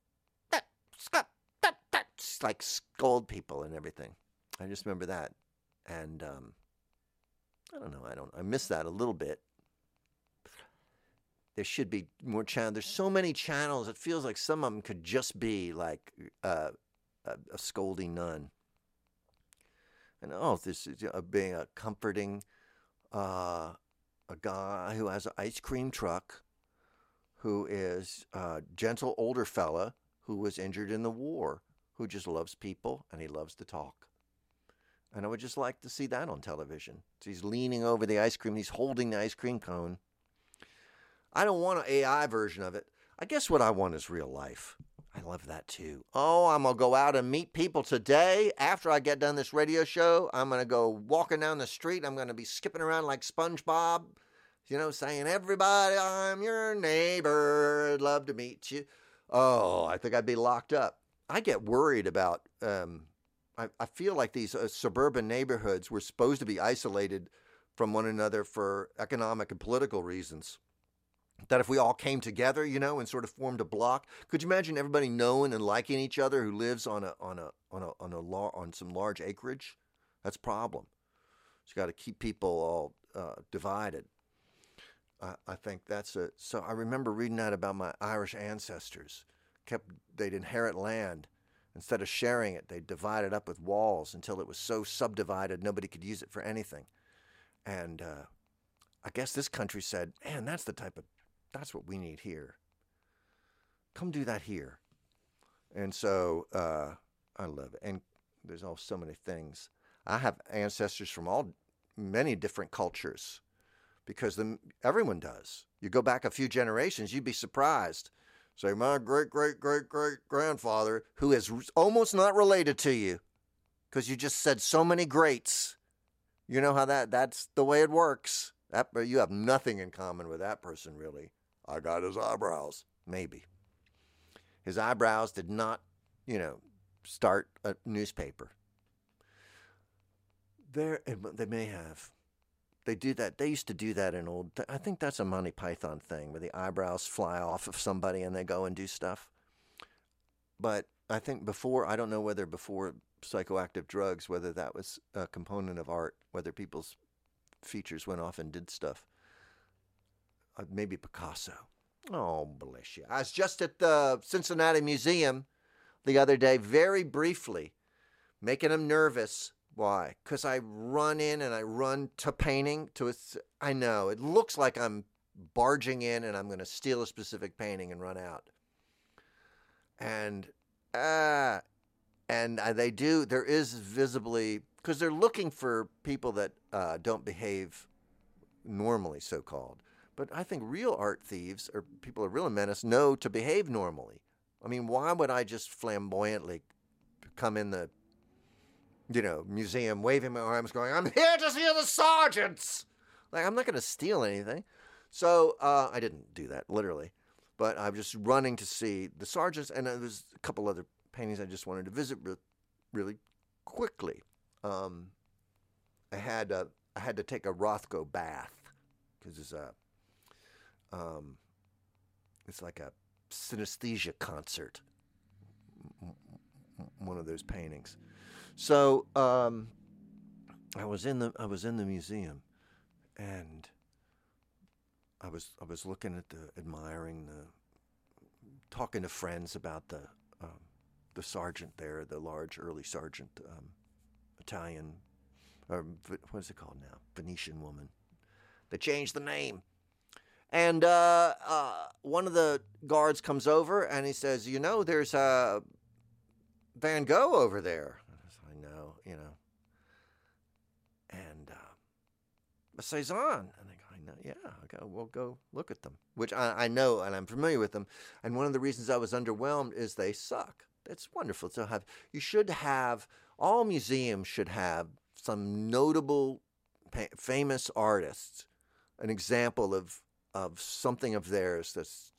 scold people and everything. I just remember that. And I don't know. I miss that a little bit. There should be more channels. There's so many channels. It feels like some of them could just be like a scolding nun. And this is being a comforting a guy who has an ice cream truck, who is a gentle older fella who was injured in the war, who just loves people and he loves to talk. And I would just like to see that on television. So he's leaning over the ice cream. He's holding the ice cream cone. I don't want an AI version of it. I guess what I want is real life. I love that too. Oh, I'm going to go out and meet people today. After I get done this radio show, I'm going to go walking down the street. I'm going to be skipping around like SpongeBob, saying, everybody, I'm your neighbor. I'd love to meet you. Oh, I think I'd be locked up. I get worried about, I feel like these suburban neighborhoods were supposed to be isolated from one another for economic and political reasons. That if we all came together, and sort of formed a block, could you imagine everybody knowing and liking each other who lives on some large acreage? That's a problem. So you got to keep people all divided. I think so I remember reading that about my Irish ancestors. They'd inherit land. Instead of sharing it, they'd divide it up with walls until it was so subdivided nobody could use it for anything. And I guess this country said, man, that's what we need here. Come do that here. And so I love it. And there's so many things. I have ancestors from many different cultures because everyone does. You go back a few generations, you'd be surprised. Say, my great, great, great, great grandfather, who is almost not related to you because you just said so many greats. You know how that's the way it works. You have nothing in common with that person, really. I got his eyebrows. Maybe. His eyebrows did not, start a newspaper. They may have. They do that. They used to do that in I think that's a Monty Python thing where the eyebrows fly off of somebody and they go and do stuff. But I think I don't know whether before psychoactive drugs, whether that was a component of art, whether people's features went off and did stuff. Maybe Picasso. Oh, bless you. I was just at the Cincinnati Museum the other day, very briefly, making them nervous. Why? Because I run in and I run to painting. I know, it looks like I'm barging in and I'm going to steal a specific painting and run out. And they do, there is visibly, because they're looking for people that don't behave normally, so-called. But I think real art thieves or people who are really menace know to behave normally. I mean, why would I just flamboyantly come in the, museum waving my arms going, I'm here to see the sergeants? Like, I'm not going to steal anything. So I didn't do that, literally. But I'm just running to see the sergeants. And there's a couple other paintings I just wanted to visit really quickly. I had to take a Rothko bath because it's like a synesthesia concert, one of those paintings. So I was in the museum, and I was looking at admiring talking to friends about the sergeant there, the large early sergeant, Italian, or what is it called now? Venetian woman. They changed the name. And one of the guards comes over and he says, there's Van Gogh over there. I know, And Cezanne. And I know, yeah, we'll go look at them. Which I know and I'm familiar with them. And one of the reasons I was underwhelmed is they suck. It's wonderful to have. All museums should have some notable, famous artists, an example of something of theirs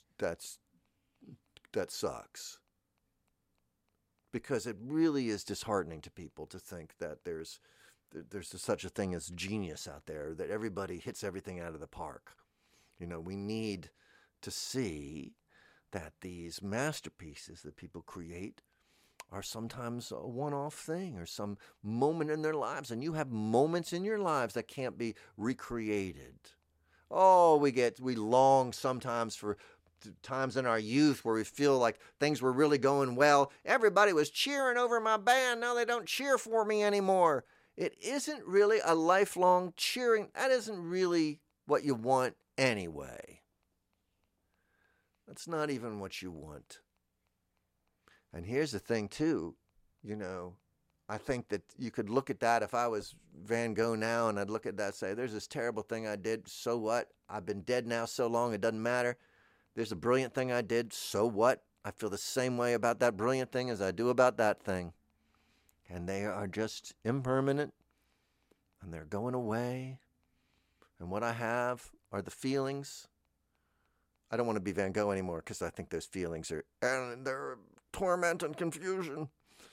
that sucks. Because it really is disheartening to people to think that there's such a thing as genius out there, that everybody hits everything out of the park. We need to see that these masterpieces that people create are sometimes a one-off thing or some moment in their lives. And you have moments in your lives that can't be recreated. Oh, we long sometimes for times in our youth where we feel like things were really going well. Everybody was cheering over my band. Now they don't cheer for me anymore. It isn't really a lifelong cheering. That isn't really what you want anyway. That's not even what you want. And here's the thing, too. I think that you could look at that if I was Van Gogh now, and I'd look at that and say, there's this terrible thing I did. So what? I've been dead now so long, it doesn't matter. There's a brilliant thing I did. So what? I feel the same way about that brilliant thing as I do about that thing. And they are just impermanent, and they're going away. And what I have are the feelings. I don't want to be Van Gogh anymore because I think those feelings and they're torment and confusion.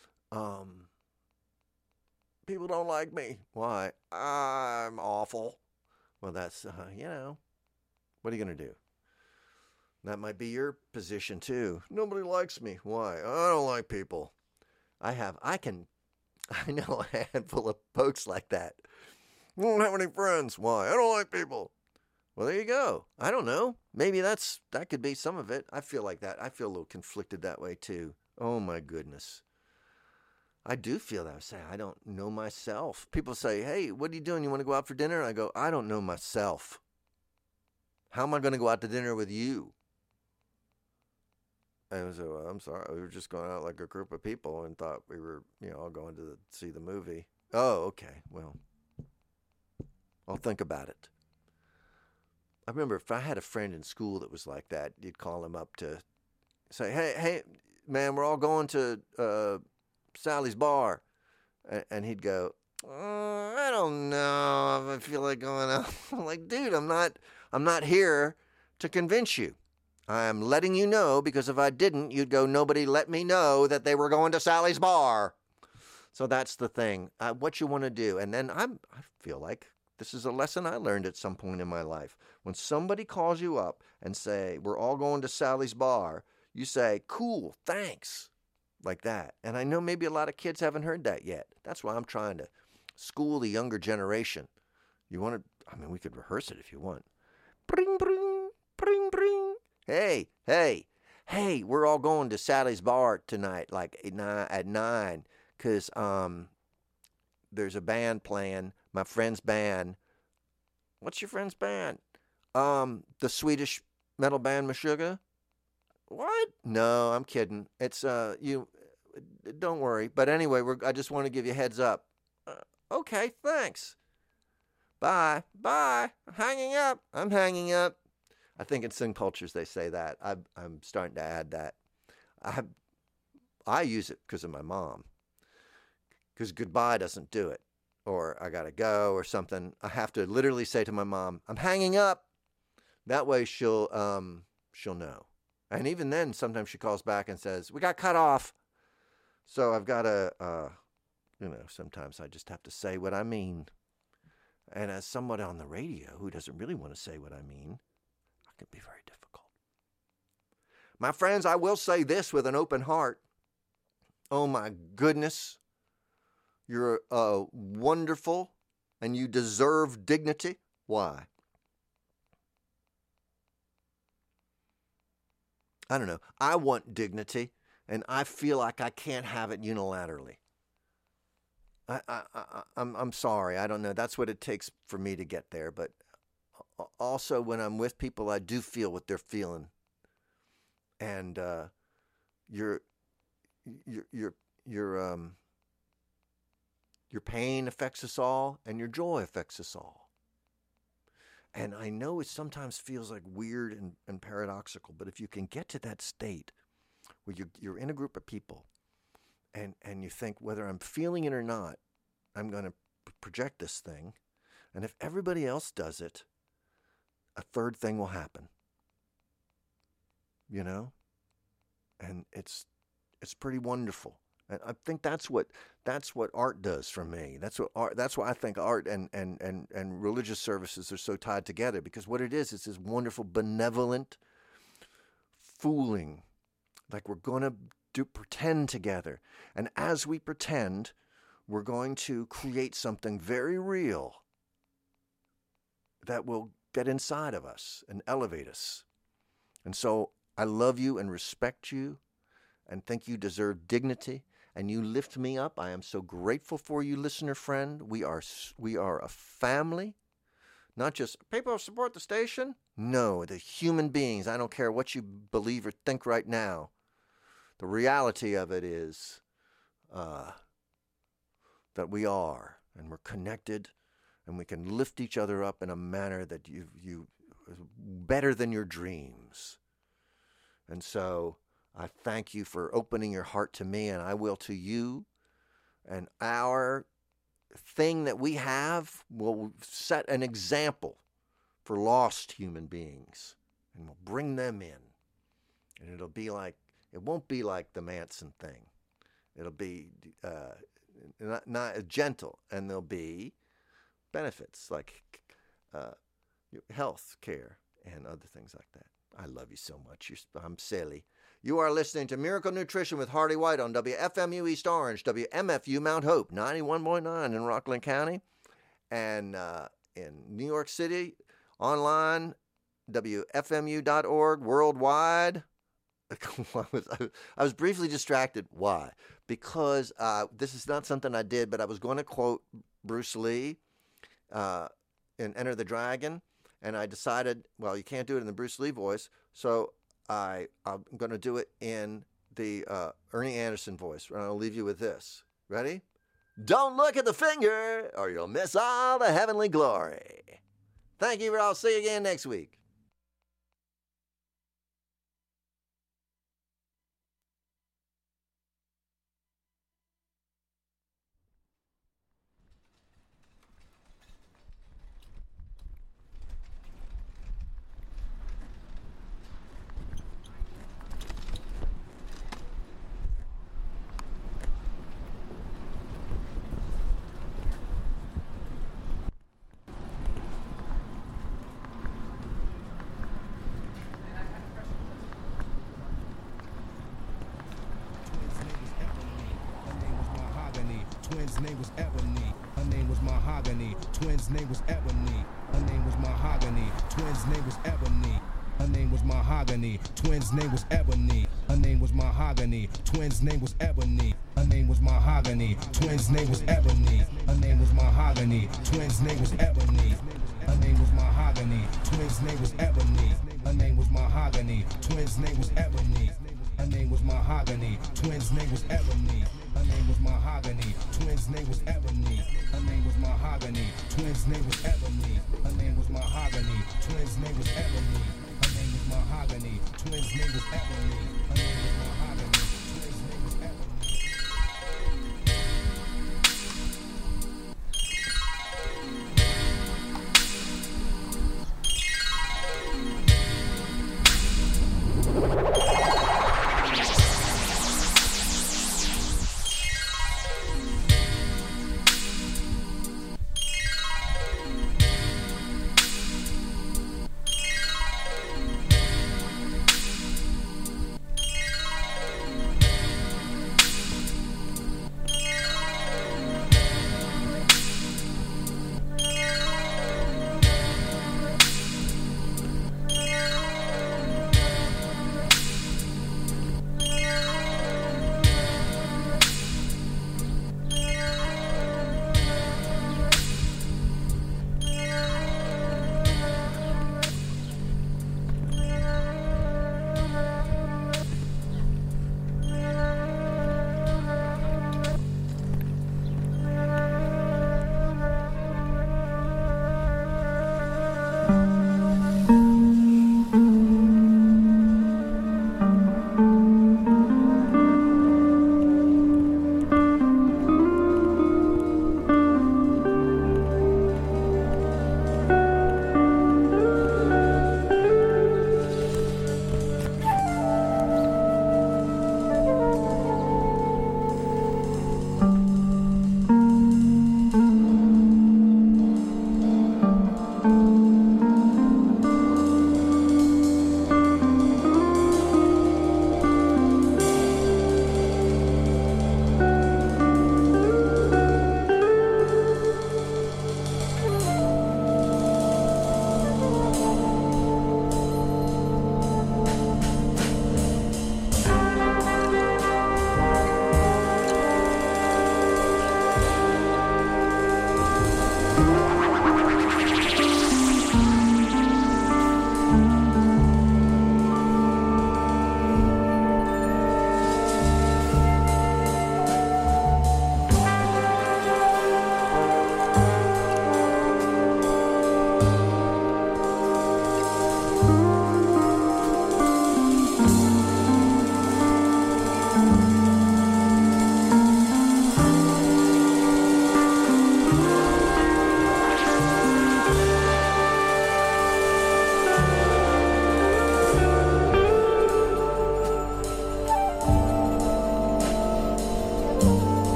People don't like me. Why? I'm awful. Well, that's, what are you going to do? That might be your position too. Nobody likes me. Why? I don't like people. I know a handful of folks like that. I don't have any friends. Why? I don't like people. Well, there you go. I don't know. Maybe that could be some of it. I feel like that. I feel a little conflicted that way too. Oh my goodness. I do feel that. I say, I don't know myself. People say, hey, what are you doing? You want to go out for dinner? I go, I don't know myself. How am I going to go out to dinner with you? And so, I'm sorry. We were just going out like a group of people and thought we were, all going to see the movie. Oh, okay. Well, I'll think about it. I remember if I had a friend in school that was like that, you'd call him up to say, hey, man, we're all going to Sally's bar. And he'd go, I don't know if I feel like going out. I'm like, dude, I'm not here to convince you. I'm letting you know because if I didn't, you'd go, nobody let me know that they were going to Sally's bar. So that's the thing. What you want to do. And then I feel like this is a lesson I learned at some point in my life. When somebody calls you up and say, we're all going to Sally's bar, you say, cool, thanks. Like that. And I know maybe a lot of kids haven't heard that yet. That's why I'm trying to school the younger generation. You want to, I mean, we could rehearse it if you want. Bring, bring, bring, bring. Hey, we're all going to Sally's bar tonight, like at 9, because there's a band playing, my friend's band. What's your friend's band? The Swedish metal band Meshuggah. What? No, I'm kidding. It's you. Don't worry. But anyway, I just want to give you a heads up. Okay, thanks. Bye. I'm hanging up. I think in some cultures they say that. I'm starting to add that. I use it because of my mom. Because goodbye doesn't do it, or I gotta go, or something. I have to literally say to my mom, "I'm hanging up." That way she'll know. And even then, sometimes she calls back and says, we got cut off. So I've got to, sometimes I just have to say what I mean. And as someone on the radio who doesn't really want to say what I mean, I can be very difficult. My friends, I will say this with an open heart. Oh my goodness. You're wonderful and you deserve dignity. Why? I don't know. I want dignity, and I feel like I can't have it unilaterally. I'm sorry. I don't know. That's what it takes for me to get there. But also, when I'm with people, I do feel what they're feeling, and your pain affects us all, and your joy affects us all. And I know it sometimes feels like weird and paradoxical, but if you can get to that state where you're in a group of people and you think, whether I'm feeling it or not, I'm going to project this thing. And if everybody else does it, a third thing will happen. You know? And it's pretty wonderful. And I think that's what art does for me. That's why I think art and religious services are so tied together, because what it is this wonderful benevolent fooling, like we're going to pretend together, and as we pretend, we're going to create something very real that will get inside of us and elevate us. And so I love you and respect you and think you deserve dignity. And you lift me up. I am so grateful for you, listener friend. We are a family, not just people who support the station. No, the human beings. I don't care what you believe or think right now. The reality of it is that we are, and we're connected, and we can lift each other up in a manner that you better than your dreams. And so I thank you for opening your heart to me, and I will to you. And our thing that we have will set an example for lost human beings, and we'll bring them in. And it won't be like the Manson thing. It'll be not gentle, and there'll be benefits like health care and other things like that. I love you so much. I'm silly. You are listening to Miracle Nutrition with Hardy White on WFMU East Orange, WMFU Mount Hope, 91.9 in Rockland County, and in New York City, online, WFMU.org, worldwide. I was briefly distracted. Why? Because this is not something I did, but I was going to quote Bruce Lee in Enter the Dragon, and I decided, well, you can't do it in the Bruce Lee voice, so I'm going to do it in the Ernie Anderson voice. And I'll leave you with this. Ready? Don't look at the finger, or you'll miss all the heavenly glory. Thank you. I'll see you again next week. Twins' name was Ebony. Her name was Mahogany. Twins' name was Ebony. Her name was Mahogany. Twins' name was Ebony. Her name was Mahogany. Twins' name was Ebony. Her name was Mahogany. Twins' name was Ebony. Her name was Mahogany. Twins' name was Ebony. Her name was Mahogany. Twins' name was Ebony. Her name was Mahogany. Twins' name was Ebony. Her name was Mahogany. Twins' name was Ebony. Her name was Mahogany. Twins' name was Ebony. Her name was Mahogany. Twins' name was Ebony. Her name was Mahogany. Twins' name was Ebony. Her name was Mahogany. Twins' name was Ebony. Her name was Mahogany. Twins' name was Ebony. Her name was Mahogany. Twins' name was Ebony.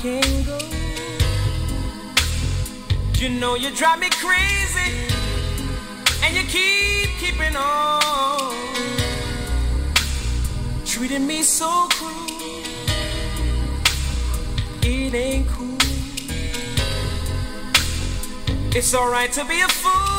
can go. You know you drive me crazy, and you keeping on, treating me so cruel. It ain't cool. It's alright to be a fool,